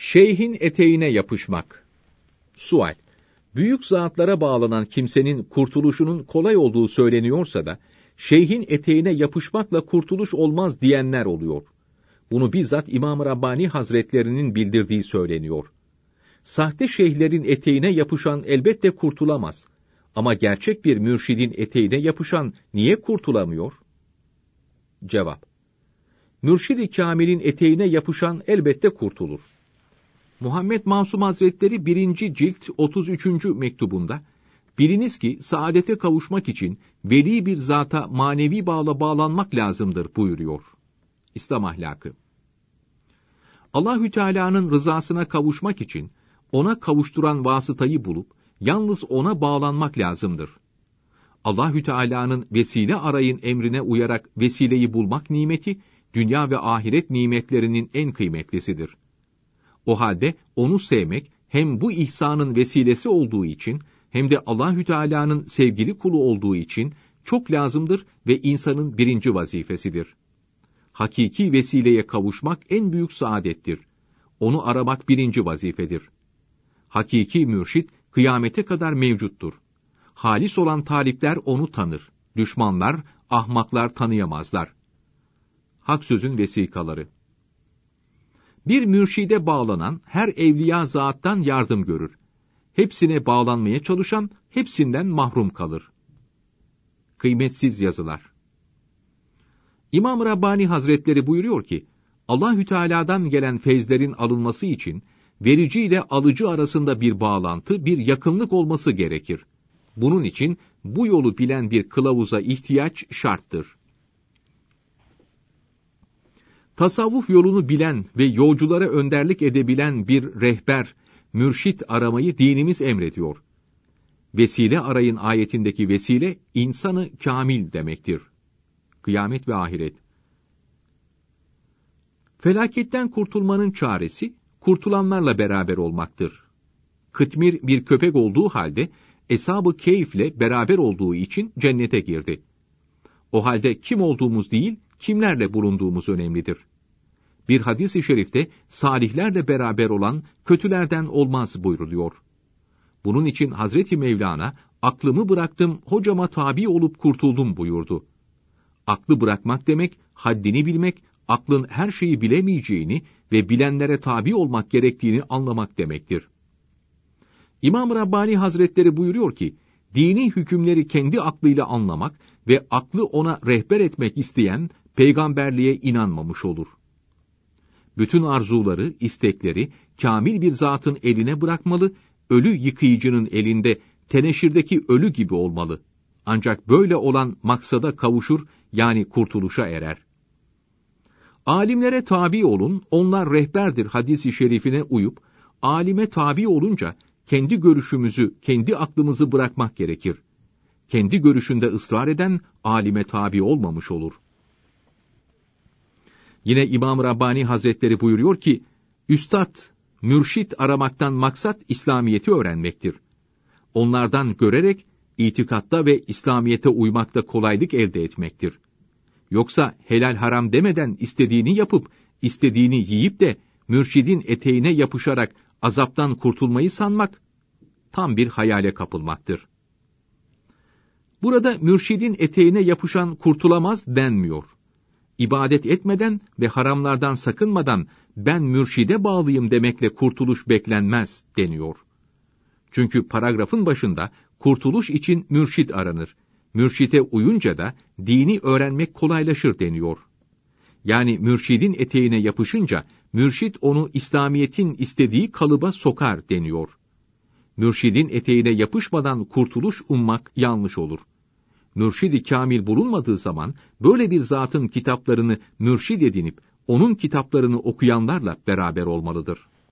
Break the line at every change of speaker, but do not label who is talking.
Şeyhin eteğine yapışmak. Sual: Büyük zatlara bağlanan kimsenin kurtuluşunun kolay olduğu söyleniyorsa da, şeyhin eteğine yapışmakla kurtuluş olmaz diyenler oluyor. Bunu bizzat İmam-ı Rabbani Hazretlerinin bildirdiği söyleniyor. Sahte şeyhlerin eteğine yapışan elbette kurtulamaz. Ama gerçek bir mürşidin eteğine yapışan niye kurtulamıyor? Cevap: Mürşid-i Kamil'in eteğine yapışan elbette kurtulur. Muhammed Masum Hazretleri 1. cilt 33. mektubunda, biliniz ki saadete kavuşmak için veli bir zata manevi bağla bağlanmak lazımdır buyuruyor. İslam ahlakı. Allahü Teala'nın rızasına kavuşmak için ona kavuşturan vasıtayı bulup yalnız ona bağlanmak lazımdır. Allahü Teala'nın vesile arayın emrine uyarak vesileyi bulmak nimeti, dünya ve ahiret nimetlerinin en kıymetlisidir. O halde onu sevmek hem bu ihsanın vesilesi olduğu için hem de Allahü Teala'nın sevgili kulu olduğu için çok lazımdır ve insanın birinci vazifesidir. Hakiki vesileye kavuşmak en büyük saadettir. Onu aramak birinci vazifedir. Hakiki mürşid kıyamete kadar mevcuttur. Halis olan talipler onu tanır. Düşmanlar, ahmaklar tanıyamazlar. Hak Söz'ün vesikaları. Bir mürşide bağlanan her evliya zattan yardım görür. Hepsine bağlanmaya çalışan hepsinden mahrum kalır. Kıymetsiz yazılar. İmam Rabbani Hazretleri buyuruyor ki, Allahü Teala'dan gelen feyzlerin alınması için verici ile alıcı arasında bir bağlantı, bir yakınlık olması gerekir. Bunun için bu yolu bilen bir kılavuza ihtiyaç şarttır. Tasavvuf yolunu bilen ve yolculara önderlik edebilen bir rehber, mürşit aramayı dinimiz emrediyor. Vesile arayın ayetindeki vesile, insanı kamil demektir. Kıyamet ve ahiret. Felaketten kurtulmanın çaresi, kurtulanlarla beraber olmaktır. Kıtmir bir köpek olduğu halde, Eshab-ı Keyf'le beraber olduğu için cennete girdi. O halde kim olduğumuz değil, kimlerle bulunduğumuz önemlidir. Bir hadis-i şerifte, salihlerle beraber olan, kötülerden olmaz buyruluyor. Bunun için Hazreti Mevlana, aklımı bıraktım, hocama tabi olup kurtuldum buyurdu. Aklı bırakmak demek, haddini bilmek, aklın her şeyi bilemeyeceğini ve bilenlere tabi olmak gerektiğini anlamak demektir. İmam Rabbani Hazretleri buyuruyor ki, dini hükümleri kendi aklıyla anlamak ve aklı ona rehber etmek isteyen, peygamberliğe inanmamış olur. Bütün arzuları, istekleri, kamil bir zatın eline bırakmalı, ölü yıkayıcının elinde, teneşirdeki ölü gibi olmalı. Ancak böyle olan maksada kavuşur, yani kurtuluşa erer. Alimlere tabi olun, onlar rehberdir hadis-i şerifine uyup, alime tabi olunca, kendi görüşümüzü, kendi aklımızı bırakmak gerekir. Kendi görüşünde ısrar eden, alime tabi olmamış olur. Yine İmam Rabbani Hazretleri buyuruyor ki, Üstad, mürşit aramaktan maksat İslamiyet'i öğrenmektir. Onlardan görerek, itikatta ve İslamiyet'e uymakta kolaylık elde etmektir. Yoksa helal haram demeden istediğini yapıp, istediğini yiyip de, mürşidin eteğine yapışarak azaptan kurtulmayı sanmak, tam bir hayale kapılmaktır. Burada mürşidin eteğine yapışan kurtulamaz denmiyor. İbadet etmeden ve haramlardan sakınmadan ben mürşide bağlıyım demekle kurtuluş beklenmez deniyor. Çünkü paragrafın başında kurtuluş için mürşid aranır. Mürşide uyunca da dini öğrenmek kolaylaşır deniyor. Yani mürşidin eteğine yapışınca mürşid onu İslamiyet'in istediği kalıba sokar deniyor. Mürşidin eteğine yapışmadan kurtuluş ummak yanlış olur. Mürşid-i kamil bulunmadığı zaman böyle bir zatın kitaplarını mürşid edinip onun kitaplarını okuyanlarla beraber olmalıdır.